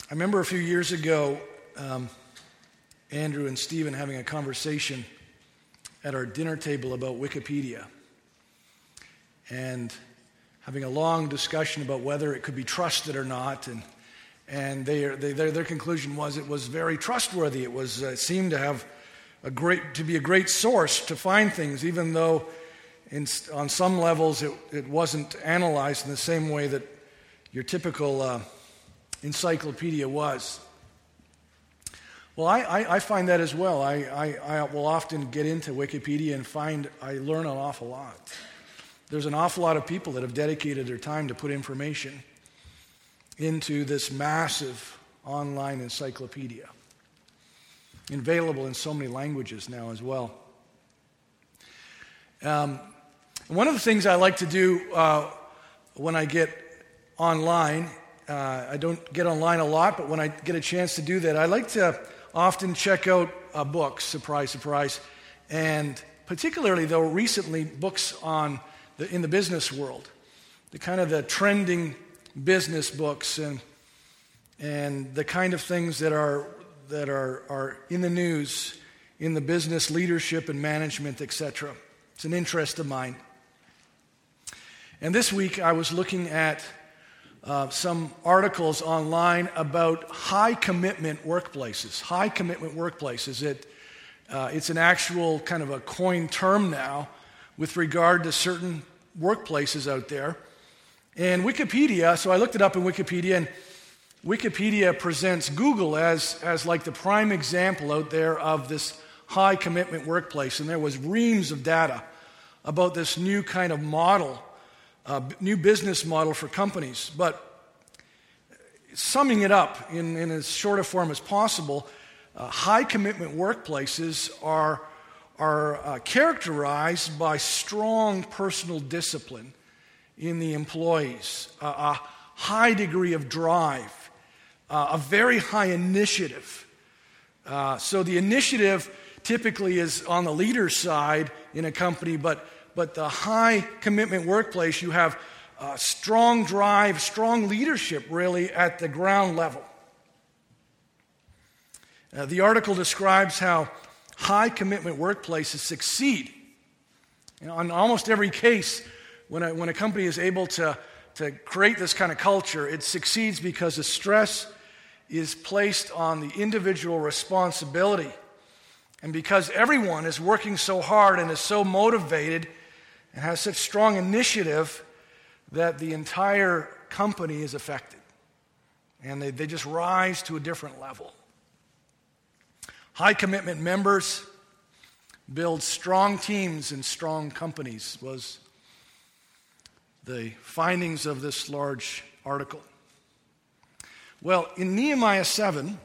I remember a few years ago, Andrew and Stephen having a conversation at our dinner table about Wikipedia and having a long discussion about whether it could be trusted or not, and their conclusion was it was very trustworthy. It seemed to have be a great source to find things, even though on some levels it wasn't analyzed in the same way that your typical encyclopedia was. Well, I find that as well. I will often get into Wikipedia and find I learn an awful lot. There's an awful lot of people that have dedicated their time to put information into this massive online encyclopedia, available in so many languages now as well. One of the things I like to do when I get online, I don't get online a lot, but when I get a chance to do that, I like to often check out books, surprise, surprise, and particularly, though, recently books in the business world, the trending business books and the kind of things that are in the news, in the business leadership and management, etc. It's an interest of mine. And this week I was looking at some articles online about high commitment workplaces. High commitment workplaces. It's an actual kind of a coined term now with regard to certain workplaces out there. And Wikipedia, so I looked it up in Wikipedia, and Wikipedia presents Google as like the prime example out there of this high commitment workplace. And there was reams of data about this new kind of model, new business model for companies. But summing it up in as short a form as possible, high commitment workplaces are characterized by strong personal discipline in the employees, a high degree of drive, a very high initiative. So the initiative typically is on the leader's side in a company, but the high commitment workplace, you have strong drive, strong leadership really at the ground level. The article describes how high commitment workplaces succeed. In almost every case, when a company is able to create this kind of culture, it succeeds because the stress is placed on the individual responsibility. And because everyone is working so hard and is so motivated and has such strong initiative that the entire company is affected. And they just rise to a different level. High commitment members build strong teams and strong companies was the findings of this large article. Well, in Nehemiah 7,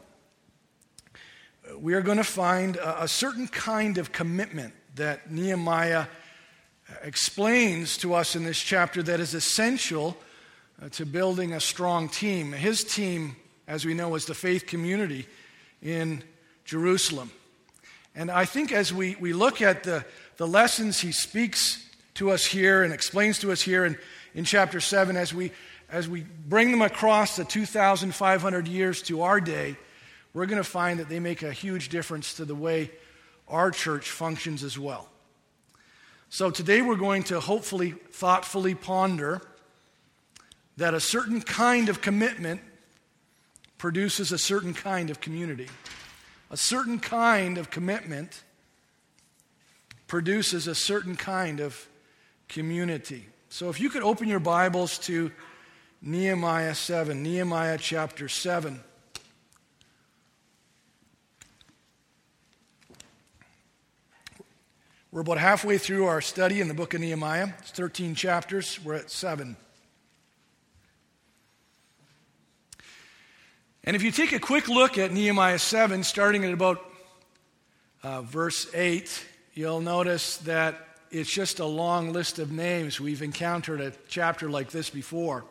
we are going to find a certain kind of commitment that Nehemiah explains to us in this chapter that is essential to building a strong team. His team, as we know, is the faith community in Jerusalem. And I think as we look at the lessons he speaks to us here and explains to us here in chapter 7, as we bring them across the 2,500 years to our day, we're going to find that they make a huge difference to the way our church functions as well. So today we're going to hopefully thoughtfully ponder that a certain kind of commitment produces a certain kind of community. A certain kind of commitment produces a certain kind of community. So if you could open your Bibles to Nehemiah 7, Nehemiah chapter 7. We're about halfway through our study in the book of Nehemiah. It's 13 chapters. We're at 7. And if you take a quick look at Nehemiah 7, starting at about verse 8, you'll notice that it's just a long list of names. We've encountered a chapter like this before.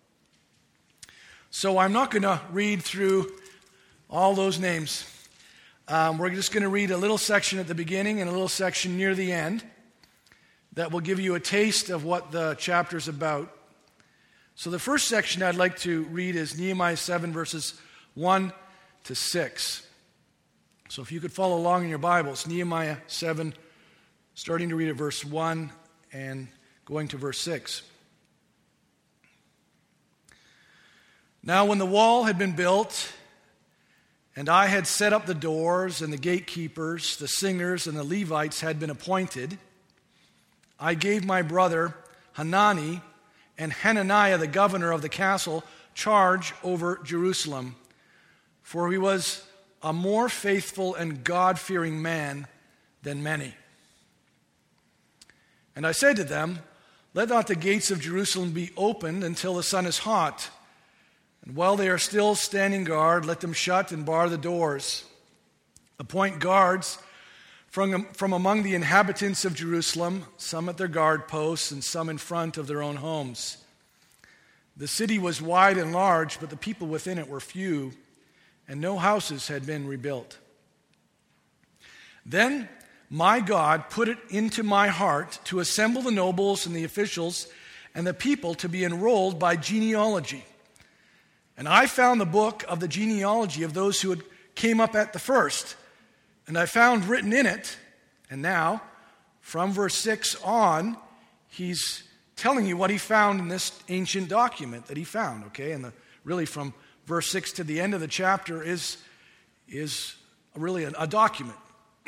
So I'm not going to read through all those names. We're just going to read a little section at the beginning and a little section near the end that will give you a taste of what the chapter's about. So the first section I'd like to read is Nehemiah 7, verses 1 to 6. So if you could follow along in your Bibles, Nehemiah 7, starting to read at verse 1 and going to verse 6. Now when the wall had been built, and I had set up the doors, and the gatekeepers, the singers, and the Levites had been appointed, I gave my brother Hanani and Hananiah, the governor of the castle, charge over Jerusalem, for he was a more faithful and God-fearing man than many. And I said to them, let not the gates of Jerusalem be opened until the sun is hot. And while they are still standing guard, let them shut and bar the doors. Appoint guards from among the inhabitants of Jerusalem, some at their guard posts and some in front of their own homes. The city was wide and large, but the people within it were few, and no houses had been rebuilt. Then my God put it into my heart to assemble the nobles and the officials and the people to be enrolled by genealogy. And I found the book of the genealogy of those who came up at the first. And I found written in it, and now, from verse 6 on, he's telling you what he found in this ancient document that he found, okay? And really from verse 6 to the end of the chapter is really a document.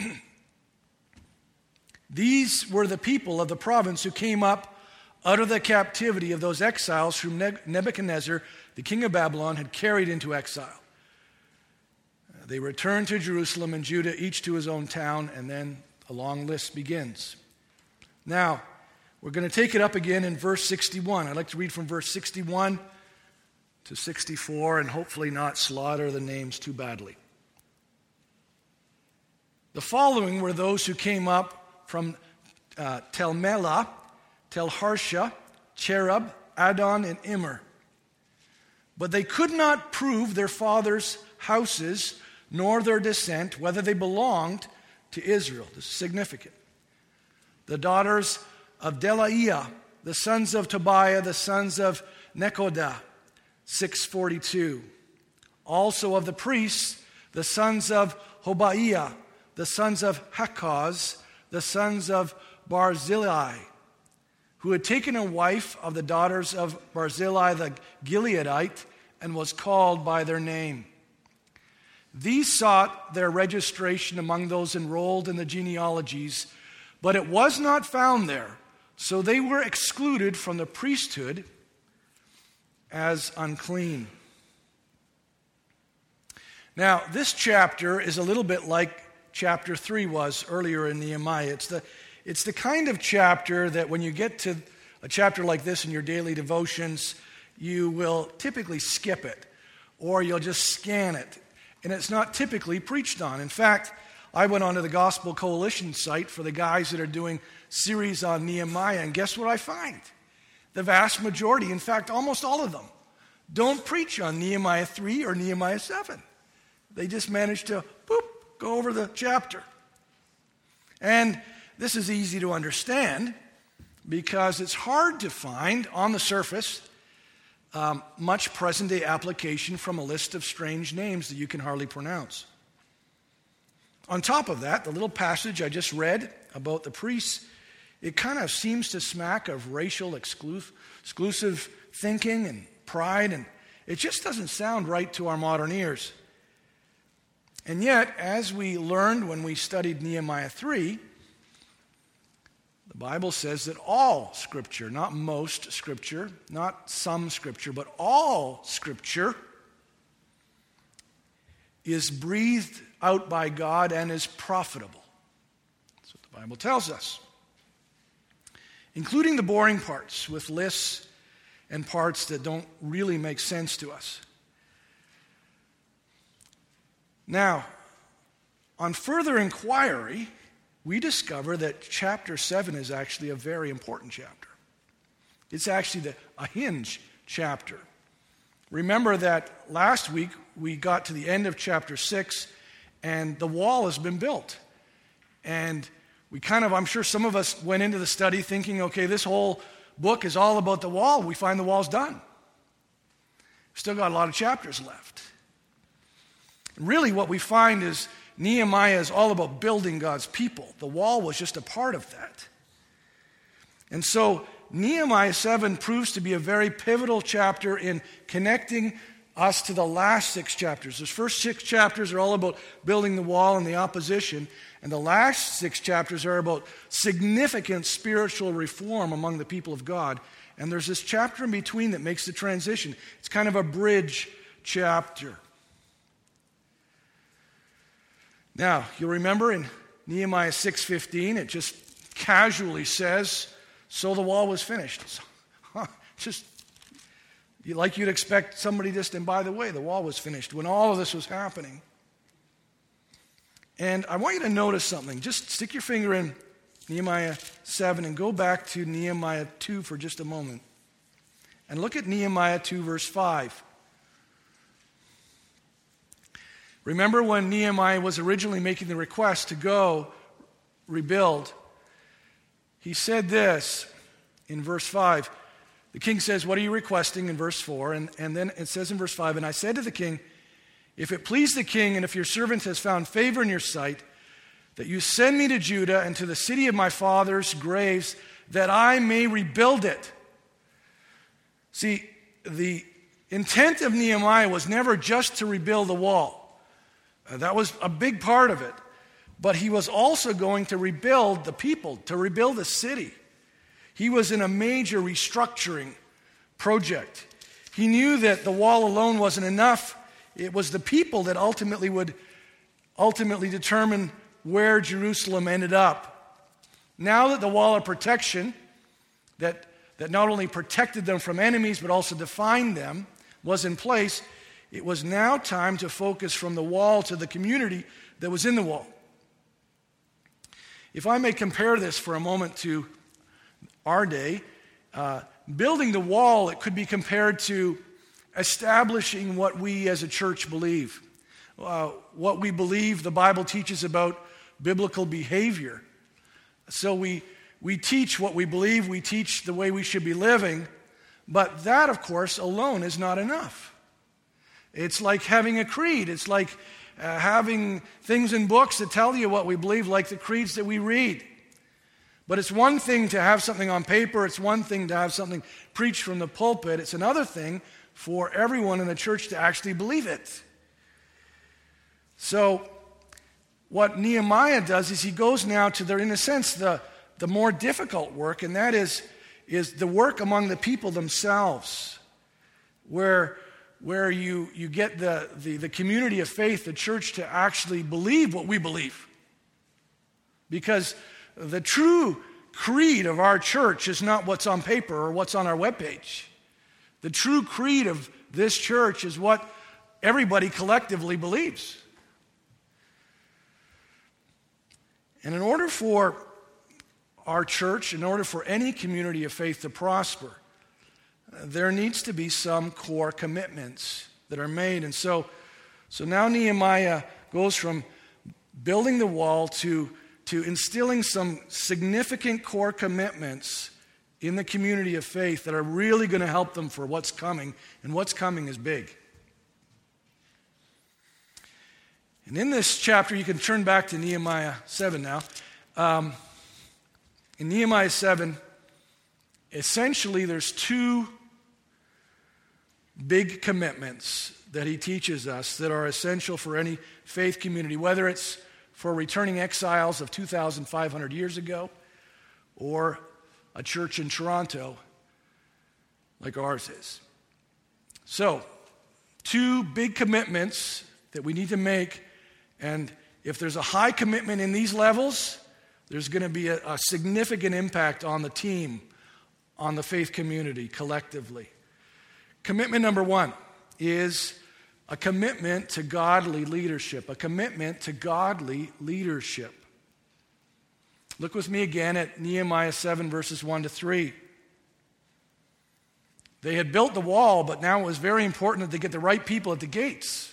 These were the people of the province who came up out of the captivity of those exiles whom Nebuchadnezzar, the king of Babylon, had carried into exile. They returned to Jerusalem and Judah, each to his own town, and then a long list begins. Now, we're going to take it up again in verse 61. I'd like to read from verse 61 to 64 and hopefully not slaughter the names too badly. The following were those who came up from Tel Melah, Tel Harsha, Cherub, Adon, and Immer. But they could not prove their fathers' houses nor their descent, whether they belonged to Israel. This is significant. The daughters of Delaiah, the sons of Tobiah, the sons of Nekoda, 642. Also of the priests, the sons of Hobaiah, the sons of Hakaz, the sons of Barzillai, who had taken a wife of the daughters of Barzillai the Gileadite and was called by their name. These sought their registration among those enrolled in the genealogies, but it was not found there, so they were excluded from the priesthood as unclean. Now, this chapter is a little bit like chapter 3 was earlier in Nehemiah. It's the kind of chapter that when you get to a chapter like this in your daily devotions, you will typically skip it, or you'll just scan it. And it's not typically preached on. In fact, I went onto the Gospel Coalition site for the guys that are doing series on Nehemiah, and guess what I find? The vast majority, in fact, almost all of them, don't preach on Nehemiah 3 or Nehemiah 7. They just manage to, go over the chapter. And this is easy to understand because it's hard to find on the surface much present-day application from a list of strange names that you can hardly pronounce. On top of that, the little passage I just read about the priests, it kind of seems to smack of racial exclusive thinking and pride, and it just doesn't sound right to our modern ears. And yet, as we learned when we studied Nehemiah 3, the Bible says that all Scripture, not most Scripture, not some Scripture, but all Scripture is breathed out by God and is profitable. That's what the Bible tells us. Including the boring parts with lists and parts that don't really make sense to us. Now, on further inquiry, we discover that chapter 7 is actually a very important chapter. It's actually a hinge chapter. Remember that last week we got to the end of chapter 6 and the wall has been built. And we I'm sure some of us went into the study thinking, okay, this whole book is all about the wall. We find the wall's done. Still got a lot of chapters left. Really what we find is Nehemiah is all about building God's people. The wall was just a part of that. And so Nehemiah 7 proves to be a very pivotal chapter in connecting us to the last 6 chapters. Those first 6 chapters are all about building the wall and the opposition, and the last 6 chapters are about significant spiritual reform among the people of God. And there's this chapter in between that makes the transition. It's kind of a bridge chapter. Now, you'll remember in Nehemiah 6:15, it just casually says, so the wall was finished. Just like you'd expect somebody just, and by the way, the wall was finished when all of this was happening. And I want you to notice something. Just stick your finger in Nehemiah 7 and go back to Nehemiah 2 for just a moment. And look at Nehemiah 2 verse 5. Remember when Nehemiah was originally making the request to go rebuild, he said this in verse 5. The king says, what are you requesting, in verse 4? And then it says in verse 5, and I said to the king, if it please the king, and if your servant has found favor in your sight, that you send me to Judah and to the city of my father's graves, that I may rebuild it. See, the intent of Nehemiah was never just to rebuild the wall. That was a big part of it. But he was also going to rebuild the people, to rebuild the city. He was in a major restructuring project. He knew that the wall alone wasn't enough. It was the people that would ultimately determine where Jerusalem ended up. Now that the wall of protection, that not only protected them from enemies but also defined them, was in place, it was now time to focus from the wall to the community that was in the wall. If I may compare this for a moment to our day, building the wall, it could be compared to establishing what we as a church believe. What we believe the Bible teaches about biblical behavior. So we teach what we believe, we teach the way we should be living, but that, of course, alone is not enough. It's like having a creed. It's like having things in books that tell you what we believe, like the creeds that we read. But it's one thing to have something on paper. It's one thing to have something preached from the pulpit. It's another thing for everyone in the church to actually believe it. So what Nehemiah does is he goes now to in a sense, the more difficult work, and that is the work among the people themselves, where you get the community of faith, the church, to actually believe what we believe. Because the true creed of our church is not what's on paper or what's on our webpage. The true creed of this church is what everybody collectively believes. And in order for our church, in order for any community of faith to prosper, there needs to be some core commitments that are made. And so now Nehemiah goes from building the wall to instilling some significant core commitments in the community of faith that are really going to help them for what's coming, and what's coming is big. And in this chapter, you can turn back to Nehemiah 7 now. In Nehemiah 7, essentially there's 2 big commitments that he teaches us that are essential for any faith community, whether it's for returning exiles of 2,500 years ago or a church in Toronto like ours is. So, 2 big commitments that we need to make, and if there's a high commitment in these levels, there's going to be a significant impact on the team, on the faith community collectively. Commitment number 1 is a commitment to godly leadership. A commitment to godly leadership. Look with me again at Nehemiah 7, verses 1 to 3. They had built the wall, but now it was very important that they get the right people at the gates.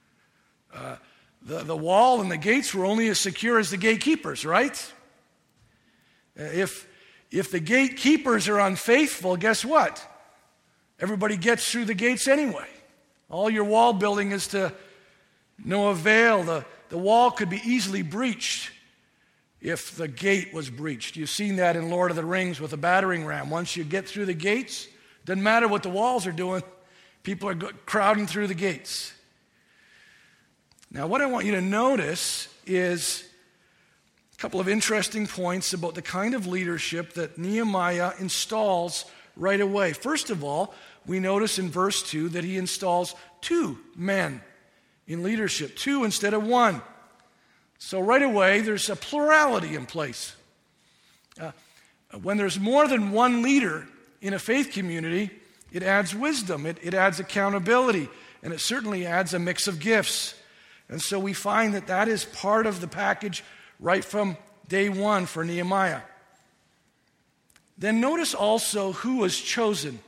The wall and the gates were only as secure as the gatekeepers, right? If the gatekeepers are unfaithful, guess what? Everybody gets through the gates anyway. All your wall building is to No avail. The wall could be easily breached if the gate was breached. You've seen that in Lord of the Rings with a battering ram. Once you get through the gates, doesn't matter what the walls are doing, people are crowding through the gates. Now, what I want you to notice is a couple of interesting points about the kind of leadership that Nehemiah installs right away. First of all, we notice in verse 2 that he installs 2 men in leadership, 2 instead of 1. So right away, there's a plurality in place. When there's more than one leader in a faith community, it adds wisdom, it adds accountability, and it certainly adds a mix of gifts. And so we find that that is part of the package right from day one for Nehemiah. Then notice also who was chosen.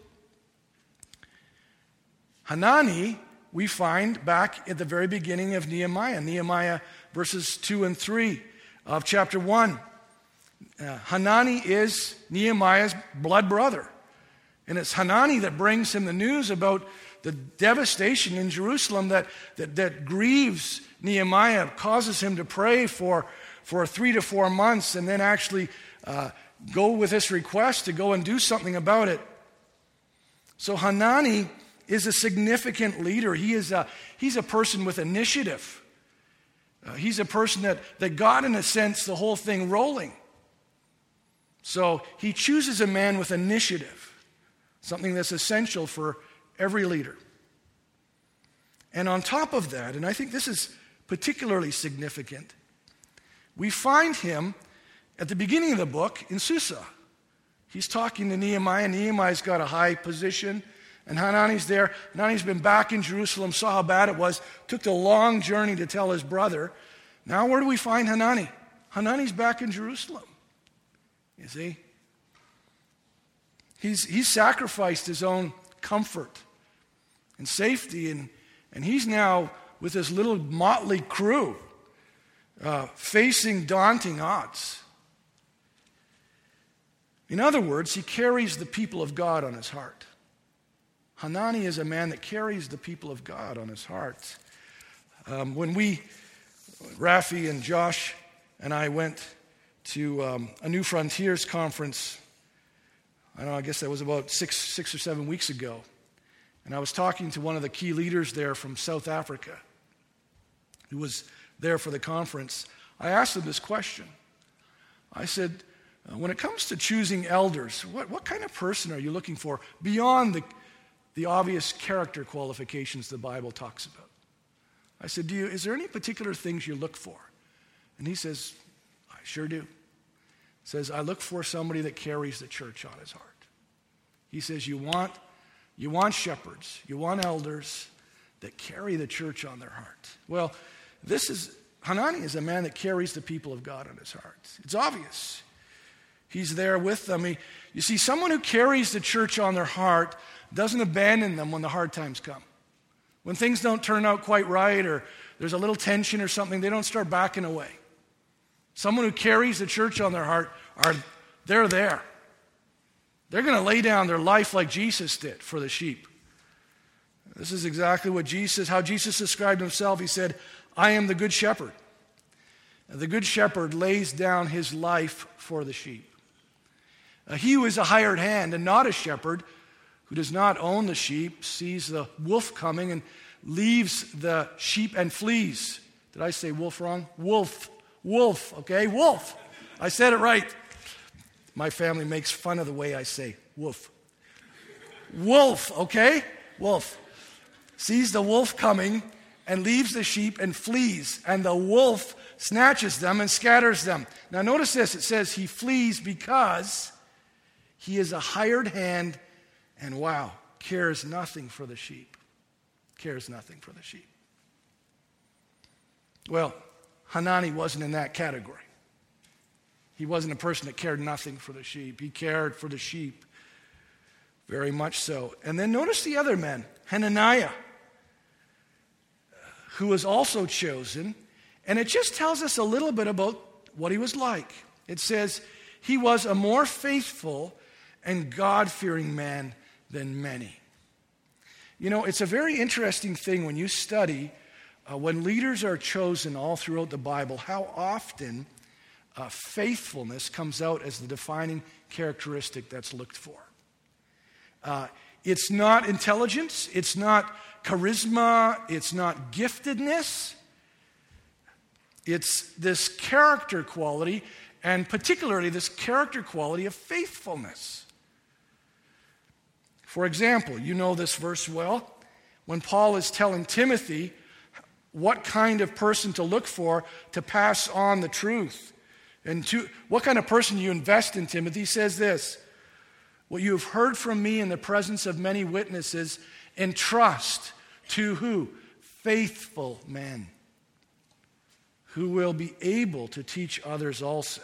Hanani, we find back at the very beginning of Nehemiah verses 2 and 3 of chapter 1. Hanani is Nehemiah's blood brother. And it's Hanani that brings him the news about the devastation in Jerusalem that grieves Nehemiah, causes him to pray for 3 to 4 months, and then actually go with this request to go and do something about it. So Hanani is a significant leader. He's a person with initiative. He's a person that got, in a sense, the whole thing rolling. So he chooses a man with initiative, something that's essential for every leader. And on top of that, and I think this is particularly significant, we find him at the beginning of the book in Susa. He's talking to Nehemiah. Nehemiah's got a high position, and Hanani's there. Hanani's been back in Jerusalem, saw how bad it was, took the long journey to tell his brother. Now where do we find Hanani? Hanani's back in Jerusalem. You see? He's sacrificed his own comfort and safety, and he's now with his little motley crew facing daunting odds. In other words, he carries the people of God on his heart. Hanani is a man that carries the people of God on his heart. When Rafi and Josh and I went to a New Frontiers conference, I guess that was about six or 7 weeks ago, and I was talking to one of the key leaders there from South Africa who was there for the conference. I asked him this question. I said, when it comes to choosing elders, what kind of person are you looking for beyond the obvious character qualifications the Bible talks about? I said, is there any particular things you look for? And he says, I sure do. He says, I look for somebody that carries the church on his heart. He says, you want shepherds, you want elders that carry the church on their heart. Well, Hanani is a man that carries the people of God on his heart. It's obvious. He's there with them. You see, someone who carries the church on their heart doesn't abandon them when the hard times come. When things don't turn out quite right, or there's a little tension or something, they don't start backing away. Someone who carries the church on their heart, they're there. They're going to lay down their life like Jesus did for the sheep. This is exactly how Jesus described himself. He said, I am the good shepherd. The good shepherd lays down his life for the sheep. He who is a hired hand and not a shepherd, who does not own the sheep, sees the wolf coming and leaves the sheep and flees. Did I say wolf wrong? Wolf, okay? Wolf. I said it right. My family makes fun of the way I say wolf. Wolf, okay? Wolf. Sees the wolf coming and leaves the sheep and flees, and the wolf snatches them and scatters them. Now notice this, it says he flees because he is a hired hand and cares nothing for the sheep. Cares nothing for the sheep. Well, Hanani wasn't in that category. He wasn't a person that cared nothing for the sheep. He cared for the sheep very much so. And then notice the other men, Hananiah, who was also chosen. And it just tells us a little bit about what he was like. It says, he was a more faithful and God-fearing man than many. You know, it's a very interesting thing when you study when leaders are chosen all throughout the Bible, how often faithfulness comes out as the defining characteristic that's looked for. It's not intelligence, it's not charisma, it's not giftedness. It's this character quality, and particularly this character quality of faithfulness. For example, you know this verse well, when Paul is telling Timothy what kind of person to look for to pass on the truth. And what kind of person you invest in, Timothy, he says this: what you have heard from me in the presence of many witnesses, entrust to who? Faithful men who will be able to teach others also.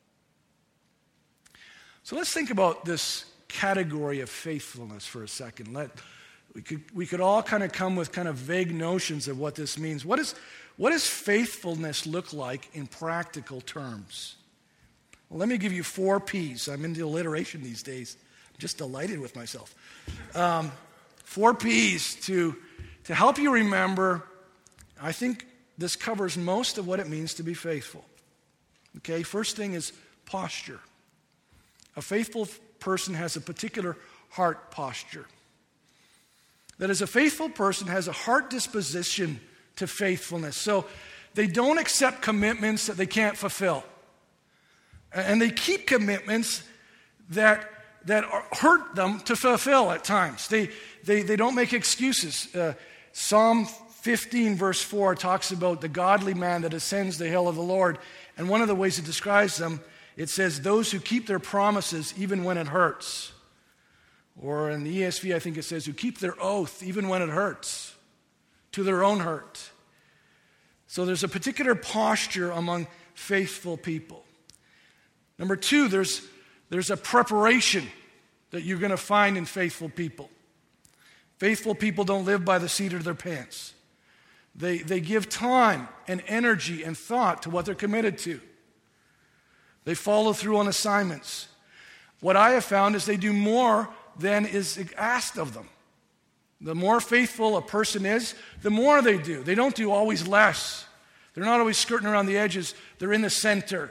So let's think about this category of faithfulness for a second. We could all kind of come with kind of vague notions of what this means. What does faithfulness look like in practical terms? Well, let me give you 4 P's. I'm into alliteration these days. I'm just delighted with myself. 4 P's to help you remember. I think this covers most of what it means to be faithful. Okay, first thing is posture. A faithful person has a particular heart posture. That is, a faithful person has a heart disposition to faithfulness. So they don't accept commitments that they can't fulfill. And they keep commitments that hurt them to fulfill at times. They don't make excuses. Psalm 15 verse 4 talks about the godly man that ascends the hill of the Lord. And one of the ways it describes them, it says, those who keep their promises even when it hurts. Or in the ESV, I think it says, who keep their oath even when it hurts, to their own hurt. So there's a particular posture among faithful people. Number 2, there's a preparation that you're going to find in faithful people. Faithful people don't live by the seat of their pants. They give time and energy and thought to what they're committed to. They follow through on assignments. What I have found is they do more than is asked of them. The more faithful a person is, the more they do. They don't do always less. They're not always skirting around the edges. They're in the center.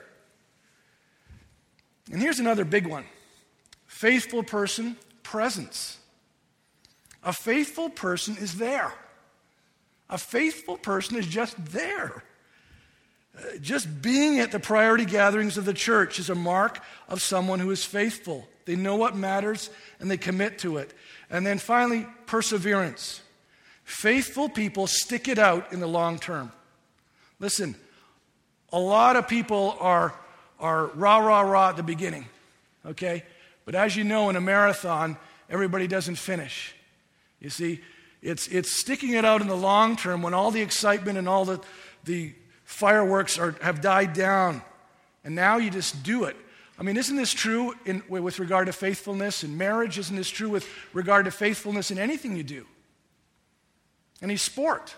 And here's another big one. Faithful person, presence. A faithful person is there. A faithful person is just there. Just being at the priority gatherings of the church is a mark of someone who is faithful. They know what matters and they commit to it. And then finally, perseverance. Faithful people stick it out in the long term. Listen, a lot of people are rah at the beginning, okay? But as you know, in a marathon, everybody doesn't finish. You see, it's sticking it out in the long term when all the excitement and all the fireworks have died down. And now you just do it. I mean, isn't this true with regard to faithfulness in marriage? Isn't this true with regard to faithfulness in anything you do? Any sport.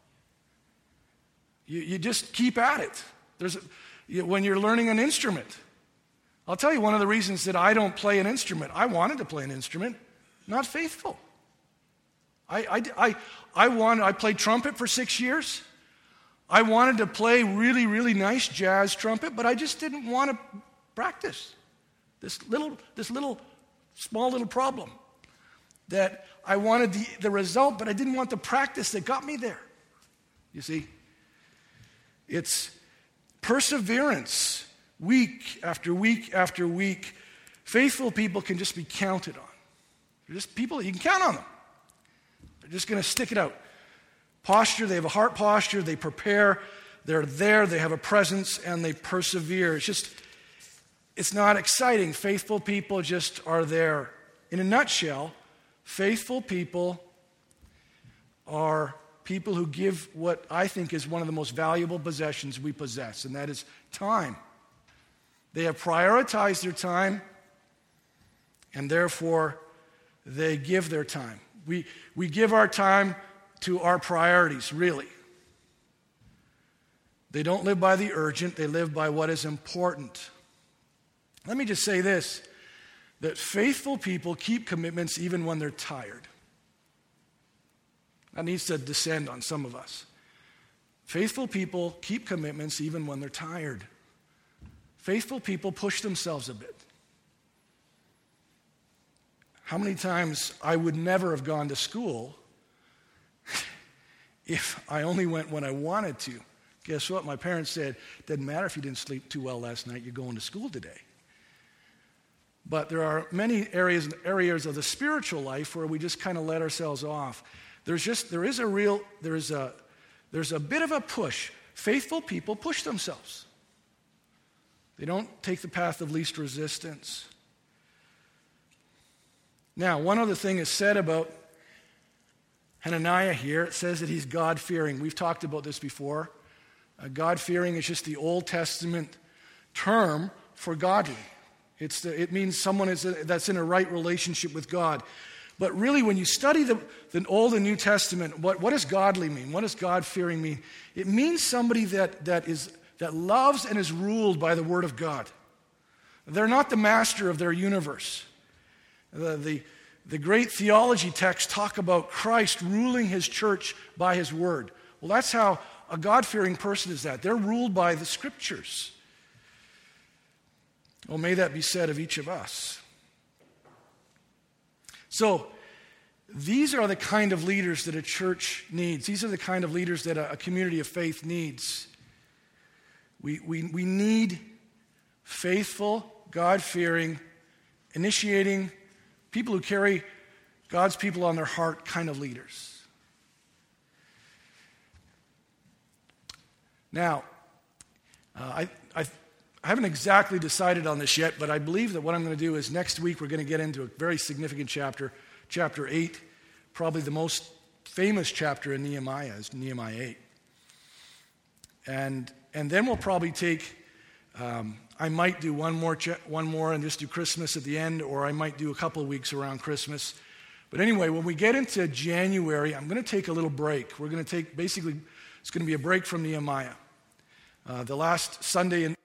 You just keep at it. When you're learning an instrument. I'll tell you one of the reasons that I don't play an instrument. I wanted to play an instrument, not faithful. I played trumpet for 6 years. I wanted to play really, really nice jazz trumpet, but I just didn't want to practice. This small little problem that I wanted the result, but I didn't want the practice that got me there. You see, it's perseverance, week after week after week. Faithful people can just be counted on. They're just people, you can count on them. They're just going to stick it out. Posture, they have a heart posture, they prepare, they're there, they have a presence, and they persevere. It's not exciting. Faithful people just are there. In a nutshell, faithful people are people who give what I think is one of the most valuable possessions we possess, and that is time. They have prioritized their time, and therefore they give their time. We give our time to our priorities, really. They don't live by the urgent, they live by what is important. Let me just say this, that faithful people keep commitments even when they're tired. That needs to descend on some of us. Faithful people keep commitments even when they're tired. Faithful people push themselves a bit. How many times I would never have gone to school if I only went when I wanted to. Guess what? My parents said, doesn't matter if you didn't sleep too well last night, you're going to school today. But there are many areas of the spiritual life where we just kind of let ourselves off. There's a bit of a push. Faithful people push themselves. They don't take the path of least resistance. Now, one other thing is said about Hananiah here. It says that he's God-fearing. We've talked about this before. God-fearing is just the Old Testament term for godly. It means someone that's in a right relationship with God. But really, when you study the Old and New Testament, what does godly mean? What does God-fearing mean? It means somebody that loves and is ruled by the Word of God. They're not the master of their universe. The great theology texts talk about Christ ruling his church by his Word. Well, that's how a God-fearing person is that. They're ruled by the Scriptures. Well, may that be said of each of us. So, these are the kind of leaders that a church needs. These are the kind of leaders that a community of faith needs. We need faithful, God-fearing, initiating, people who carry God's people on their heart kind of leaders. Now, I haven't exactly decided on this yet, but I believe that what I'm going to do is next week we're going to get into a very significant chapter, chapter 8, probably the most famous chapter in Nehemiah is Nehemiah 8. And then we'll probably take, I might do one more and just do Christmas at the end, or I might do a couple of weeks around Christmas. But anyway, when we get into January, I'm going to take a little break. We're going to take, basically, it's going to be a break from Nehemiah. The last Sunday in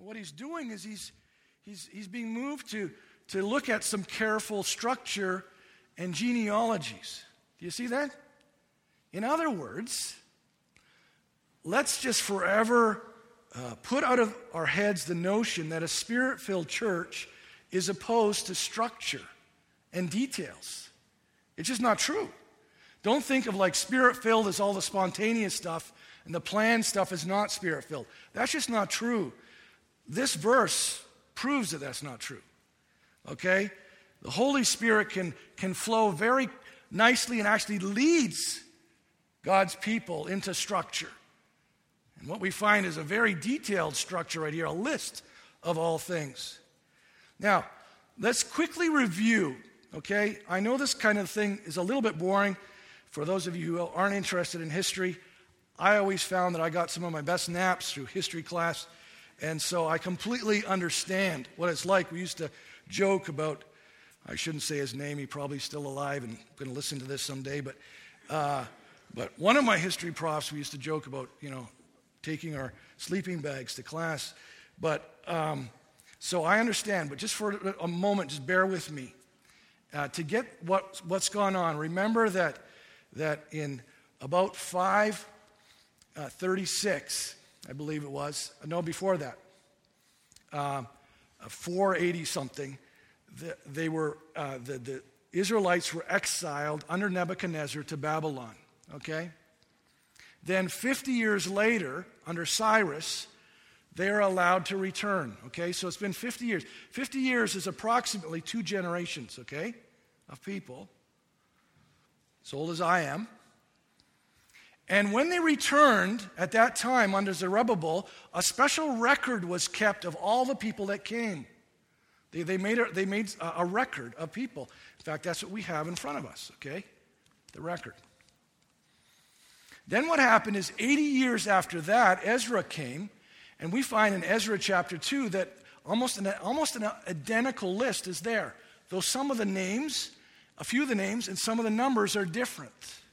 What he's doing is he's being moved to look at some careful structure and genealogies. Do you see that? In other words, let's just forever put out of our heads the notion that a Spirit-filled church is opposed to structure and details. It's just not true. Don't think of like Spirit-filled as all the spontaneous stuff and the planned stuff is not Spirit-filled. That's just not true. This verse proves that that's not true. Okay? The Holy Spirit can flow very nicely and actually leads God's people into structure. And what we find is a very detailed structure right here, a list of all things. Now, let's quickly review, okay? I know this kind of thing is a little bit boring for those of you who aren't interested in history. I always found that I got some of my best naps through history class, and so I completely understand what it's like. We used to joke about, I shouldn't say his name, he's probably still alive and going to listen to this someday, but one of my history profs, we used to joke about, taking our sleeping bags to class. But so I understand, but just for a moment, just bear with me. To get what's gone on, remember that in about 536, I believe it was, no, before that, 480 something, the Israelites were exiled under Nebuchadnezzar to Babylon, okay? Then 50 years later, under Cyrus, they are allowed to return, okay? So it's been 50 years. 50 years is approximately 2 generations, okay, of people, as old as I am. And when they returned at that time under Zerubbabel, a special record was kept of all the people that came. They made a record of people. In fact, that's what we have in front of us, okay? The record. Then what happened is 80 years after that, Ezra came, and we find in Ezra chapter 2 that almost an identical list is there. Though some of the names, a few of the names, and some of the numbers are different.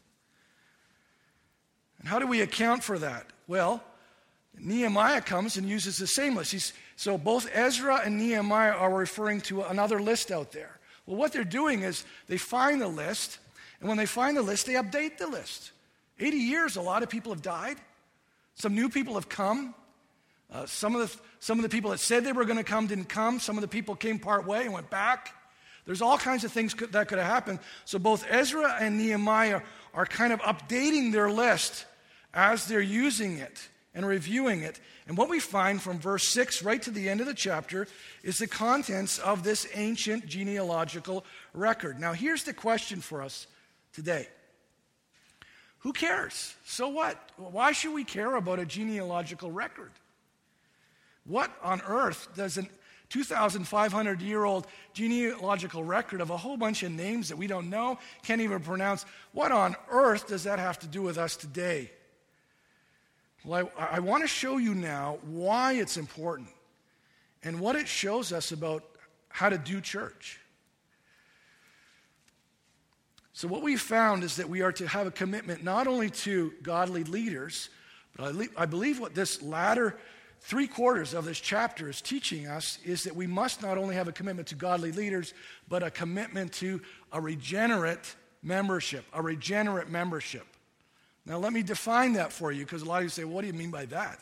And how do we account for that? Well, Nehemiah comes and uses the same list. So both Ezra and Nehemiah are referring to another list out there. Well, what they're doing is they find the list, and when they find the list, they update the list. 80 years, a lot of people have died. Some new people have come. Some of the people that said they were going to come didn't come. Some of the people came part way and went back. There's all kinds of things that could have happened. So both Ezra and Nehemiah are kind of updating their list as they're using it and reviewing it. And what we find from verse 6 right to the end of the chapter is the contents of this ancient genealogical record. Now, here's the question for us today. Who cares? So what? Why should we care about a genealogical record? What on earth does a 2,500-year-old genealogical record of a whole bunch of names that we don't know, can't even pronounce, what on earth does that have to do with us today? Well, I want to show you now why it's important and what it shows us about how to do church. So what we found is that we are to have a commitment not only to godly leaders, but I believe what this latter 3/4 of this chapter is teaching us is that we must not only have a commitment to godly leaders, but a commitment to a regenerate membership, Now let me define that for you, because a lot of you say, what do you mean by that?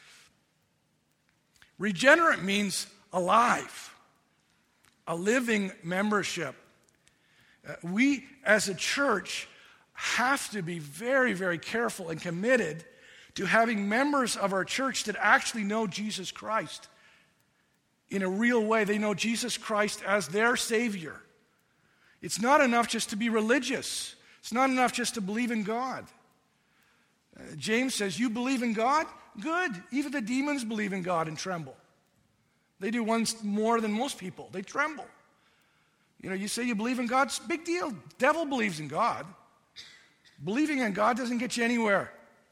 Regenerate means alive, a living membership. We, as a church, have to be very, very careful and committed to having members of our church that actually know Jesus Christ in a real way. They know Jesus Christ as their Savior. It's not enough just to be religious. It's not enough just to believe in God. James says, you believe in God? Good. Even the demons believe in God and tremble. They do one more than most people. They tremble. You say you believe in God, it's a big deal. Devil believes in God. Believing in God doesn't get you anywhere.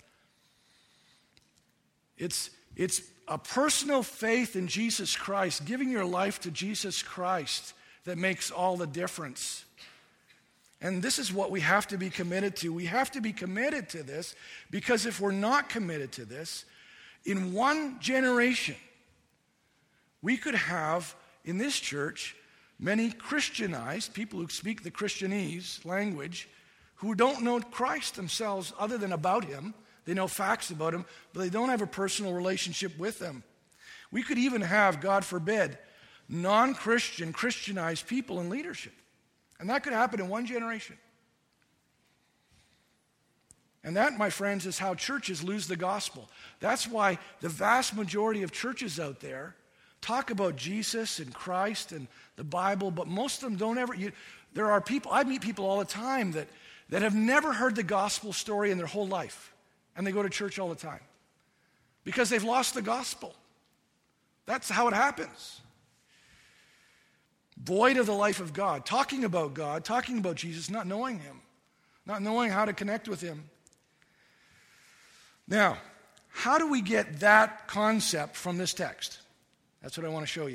It's a personal faith in Jesus Christ, giving your life to Jesus Christ, that makes all the difference. And this is what we have to be committed to. We have to be committed to this, because if we're not committed to this, in one generation, we could have in this church many Christianized, people who speak the Christianese language, who don't know Christ themselves other than about him. They know facts about him, but they don't have a personal relationship with him. We could even have, God forbid, non-Christian, Christianized people in leadership. And that could happen in one generation. And that, my friends, is how churches lose the gospel. That's why the vast majority of churches out there talk about Jesus and Christ and the Bible, but most of them don't ever. There are people, I meet people all the time that have never heard the gospel story in their whole life. And they go to church all the time. Because they've lost the gospel. That's how it happens. Void of the life of God, talking about Jesus, not knowing him, not knowing how to connect with him. Now, how do we get that concept from this text? That's what I want to show you.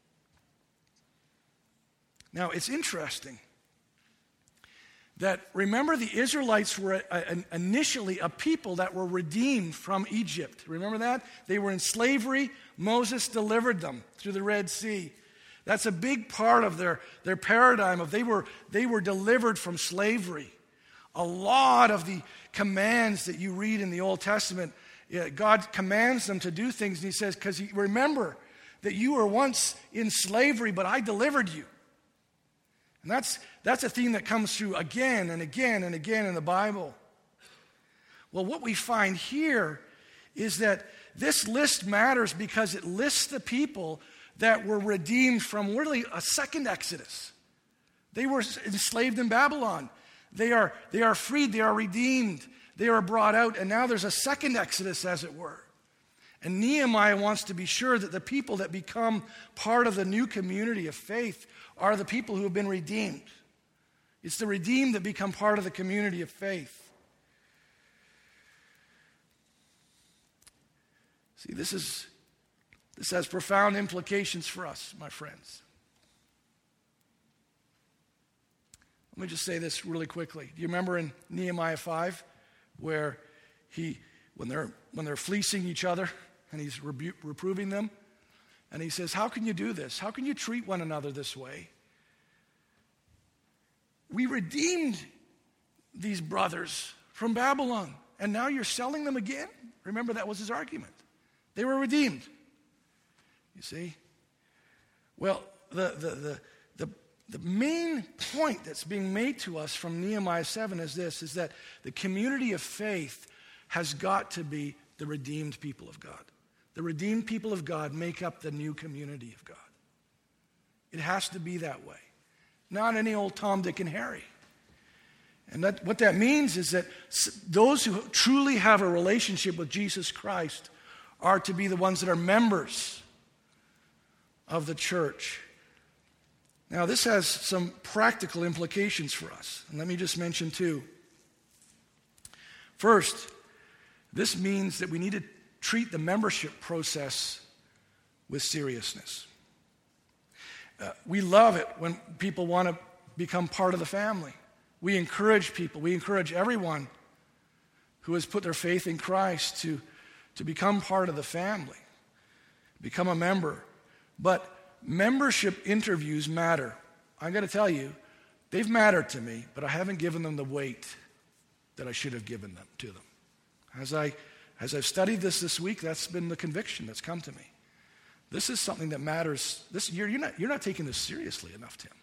Now, it's interesting that, remember, the Israelites were initially a people that were redeemed from Egypt. Remember that? They were in slavery. Moses delivered them through the Red Sea. That's a big part of their paradigm of they were delivered from slavery. A lot of the commands that you read in the Old Testament, God commands them to do things, and he says, because remember that you were once in slavery, but I delivered you. And that's a theme that comes through again and again and again in the Bible. Well, what we find here is that this list matters because it lists the people that were redeemed from really a second Exodus. They were enslaved in Babylon. They are freed, they are redeemed, they are brought out, and now there's a second Exodus, as it were. And Nehemiah wants to be sure that the people that become part of the new community of faith are the people who have been redeemed. It's the redeemed that become part of the community of faith. See, this has profound implications for us, my friends. Let me just say this really quickly. Do you remember in Nehemiah 5 where when they're fleecing each other and he's reproving them, and he says, how can you do this? How can you treat one another this way? We redeemed these brothers from Babylon, and now you're selling them again? Remember, that was his argument. They were redeemed. You see? Well, the main point that's being made to us from Nehemiah 7 is this, is that the community of faith has got to be the redeemed people of God. The redeemed people of God make up the new community of God. It has to be that way. Not any old Tom, Dick, and Harry. And what that means is that those who truly have a relationship with Jesus Christ are to be the ones that are members of the church. Now, this has some practical implications for us. And let me just mention two. First, this means that we need to treat the membership process with seriousness. We love it when people want to become part of the family. We encourage people. We encourage everyone who has put their faith in Christ to become part of the family, become a member. But membership interviews matter. I'm going to tell you, they've mattered to me, but I haven't given them the weight that I should have given them to them. As I've studied this week, that's been the conviction that's come to me. This is something that matters. You're not taking this seriously enough, Tim.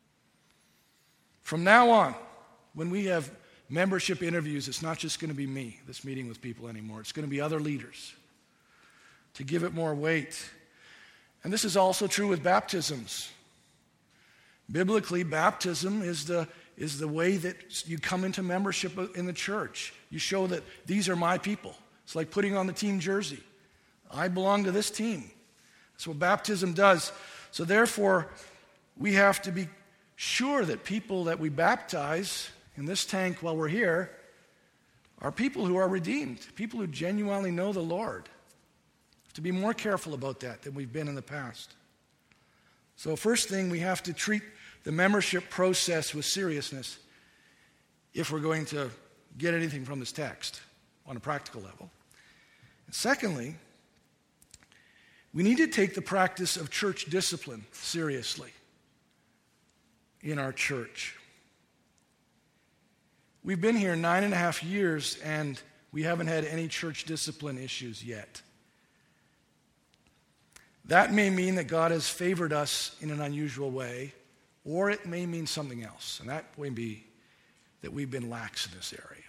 From now on, when we have membership interviews, it's not just going to be me that's meeting with people anymore. It's going to be other leaders to give it more weight. And this is also true with baptisms. Biblically, baptism is the way that you come into membership in the church. You show that these are my people. It's like putting on the team jersey. I belong to this team. That's what baptism does. So therefore, we have to be sure that people that we baptize in this tank while we're here are people who are redeemed, people who genuinely know the Lord. To be more careful about that than we've been in the past. So first thing, we have to treat the membership process with seriousness if we're going to get anything from this text on a practical level. And secondly, We need to take the practice of church discipline seriously in our church. We've been here 9.5 years, and we haven't had any church discipline issues yet. That may mean that God has favored us in an unusual way, or it may mean something else, and that may be that we've been lax in this area.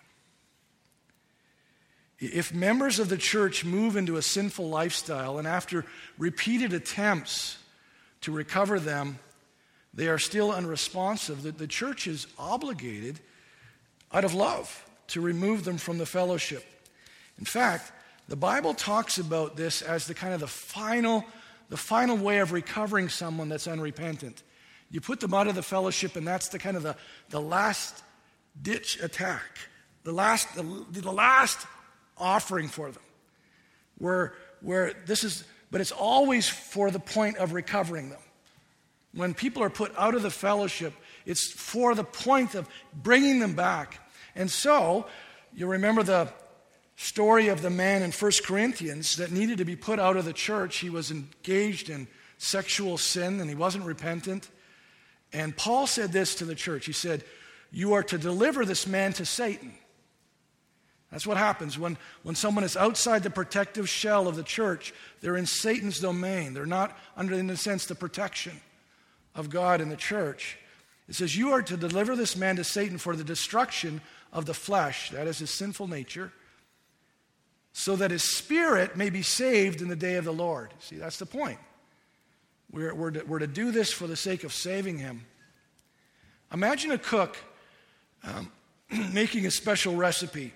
If members of the church move into a sinful lifestyle, and after repeated attempts to recover them, they are still unresponsive, the church is obligated, out of love, to remove them from the fellowship. In fact, the Bible talks about this as the kind of the final way of recovering someone that's unrepentant. You put them out of the fellowship, and that's the kind of the last ditch attack, the last offering for them. Where this is, but it's always for the point of recovering them. When people are put out of the fellowship, it's for the point of bringing them back. And so, you remember the story of the man in 1 Corinthians that needed to be put out of the church. He was engaged in sexual sin and he wasn't repentant. And Paul said this to the church. He said, "You are to deliver this man to Satan." That's what happens when someone is outside the protective shell of the church. They're in Satan's domain. They're not under, in a sense, the protection of God in the church. It says, "You are to deliver this man to Satan for the destruction of the flesh," that is his sinful nature, "so that his spirit may be saved in the day of the Lord." See, that's the point. We're to do this for the sake of saving him. Imagine a cook making a special recipe,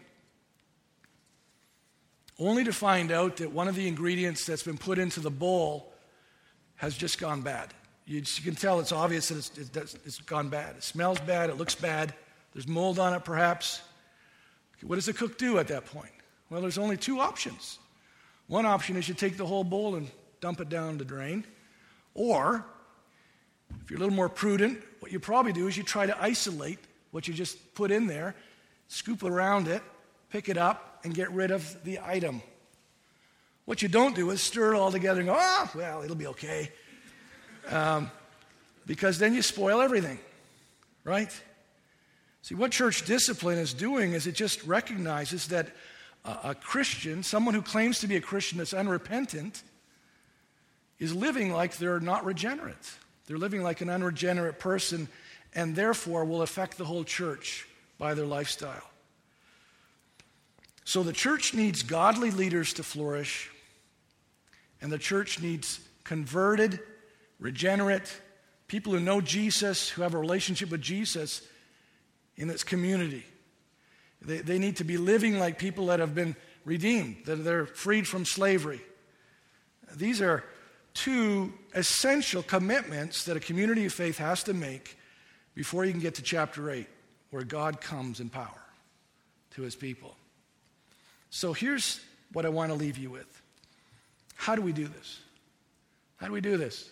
only to find out that one of the ingredients that's been put into the bowl has just gone bad. You can tell, it's obvious that it's gone bad. It smells bad, it looks bad, there's mold on it perhaps. What does the cook do at that point? Well, there's only two options. One option is you take the whole bowl and dump it down the drain. Or, if you're a little more prudent, what you probably do is you try to isolate what you just put in there, scoop around it, pick it up, and get rid of the item. What you don't do is stir it all together and go, well, it'll be okay. Because then you spoil everything, right? See, what church discipline is doing is it just recognizes that a Christian, someone who claims to be a Christian that's unrepentant, is living like they're not regenerate. They're living like an unregenerate person, and therefore will affect the whole church by their lifestyle. So the church needs godly leaders to flourish, and the church needs converted, regenerate, people who know Jesus, who have a relationship with Jesus in its community. They need to be living like people that have been redeemed, that they're freed from slavery. These are two essential commitments that a community of faith has to make before you can get to chapter 8, where God comes in power to his people. So here's what I want to leave you with. How do we do this? How do we do this?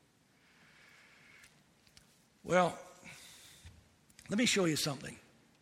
Well, let me show you something.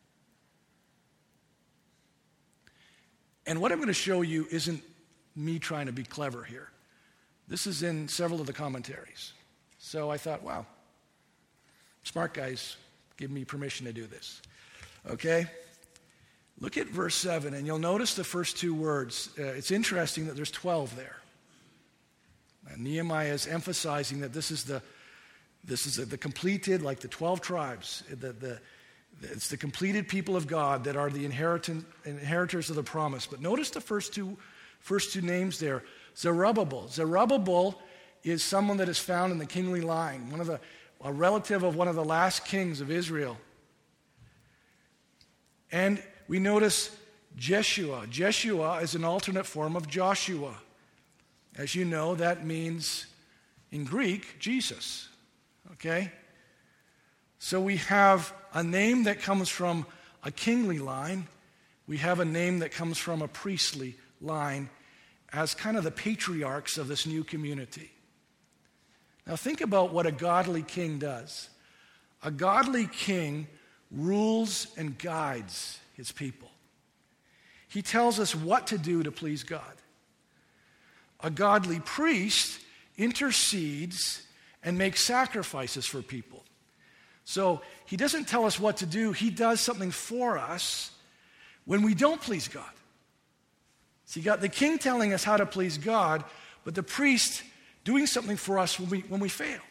And what I'm going to show you isn't me trying to be clever here. This is in several of the commentaries. So I thought, wow, smart guys give me permission to do this. Okay? Look at verse 7, and you'll notice the first two words. It's interesting that there's 12 there. And Nehemiah is emphasizing that this is the completed, like the 12 tribes. It's the completed people of God that are the inheritors of the promise. But notice the first two names there. Zerubbabel. Zerubbabel is someone that is found in the kingly line, a relative of one of the last kings of Israel. And we notice Jeshua. Jeshua is an alternate form of Joshua. As you know, that means, in Greek, Jesus. Okay? So we have a name that comes from a kingly line. We have a name that comes from a priestly line as kind of the patriarchs of this new community. Now think about what a godly king does. A godly king rules and guides his people. He tells us what to do to please God. a godly priest intercedes and makes sacrifices for people. So he doesn't tell us what to do. He does something for us when we don't please God. So you got the king telling us how to please God, but the priest doing something for us when we fail.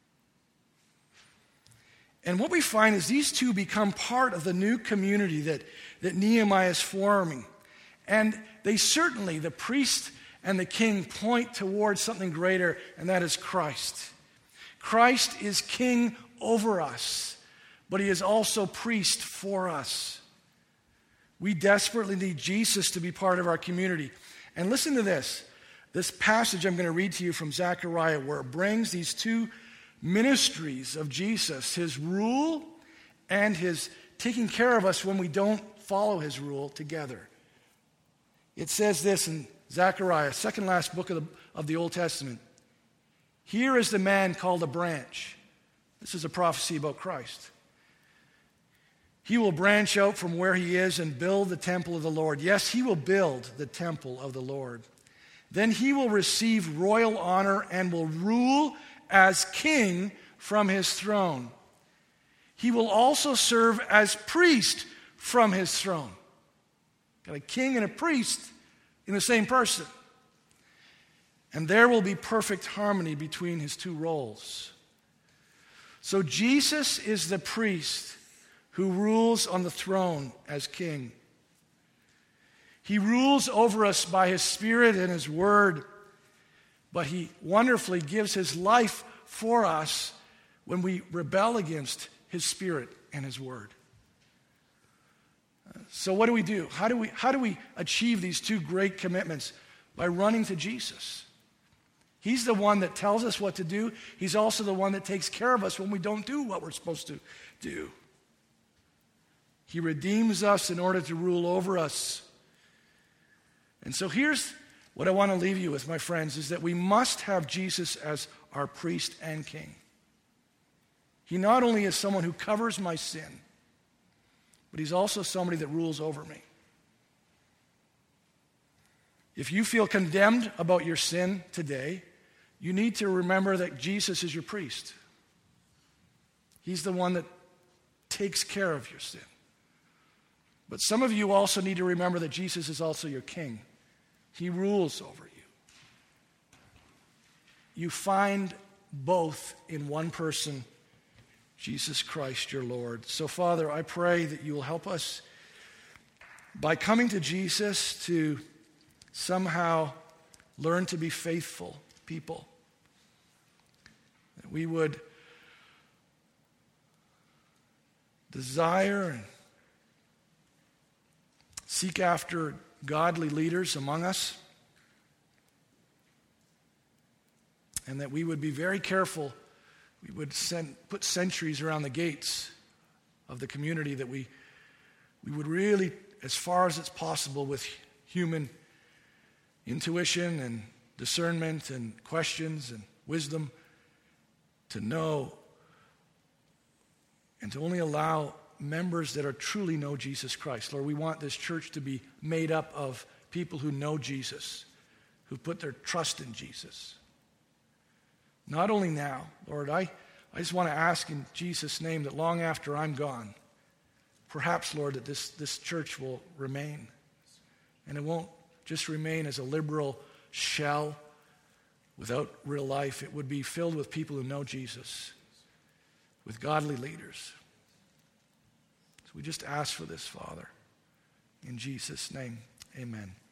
And what we find is these two become part of the new community that Nehemiah is forming. And they certainly, the priest and the king, point towards something greater, and that is Christ. Christ is king over us, but he is also priest for us. We desperately need Jesus to be part of our community. And listen to this passage I'm going to read to you from Zechariah, where it brings these two ministries of Jesus, his rule and his taking care of us when we don't follow his rule, together. It says this in Zechariah, second last book of the Old Testament. Here is the man called a branch. This is a prophecy about Christ. He will branch out from where he is and build the temple of the Lord. Yes, he will build the temple of the Lord. Then he will receive royal honor and will rule as king from his throne. He will also serve as priest from his throne. Got a king and a priest in the same person. And there will be perfect harmony between his two roles. So Jesus is the priest who rules on the throne as king. He rules over us by his Spirit and his word, but he wonderfully gives his life for us when we rebel against his Spirit and his word. So what do we do? How do we achieve these two great commitments? By running to Jesus. He's the one that tells us what to do. He's also the one that takes care of us when we don't do what we're supposed to do. He redeems us in order to rule over us. And so here's what I want to leave you with, my friends, is that we must have Jesus as our priest and king. He not only is someone who covers my sin, but he's also somebody that rules over me. If you feel condemned about your sin today, you need to remember that Jesus is your priest. He's the one that takes care of your sin. But some of you also need to remember that Jesus is also your king. He rules over you. You find both in one person, Jesus Christ your Lord. So, Father, I pray that you will help us by coming to Jesus to somehow learn to be faithful people. That we would desire and seek after godly leaders among us, and that we would be very careful. We would put sentries around the gates of the community, that we would really, as far as it's possible with human intuition and discernment and questions and wisdom, to know and to only allow members that are truly know Jesus Christ. Lord, we want this church to be made up of people who know Jesus, who put their trust in Jesus. Not only now, Lord, I just want to ask in Jesus' name that long after I'm gone, perhaps, Lord, that this church will remain. And it won't just remain as a liberal shell without real life. It would be filled with people who know Jesus, with godly leaders. So we just ask for this, Father. In Jesus' name, amen.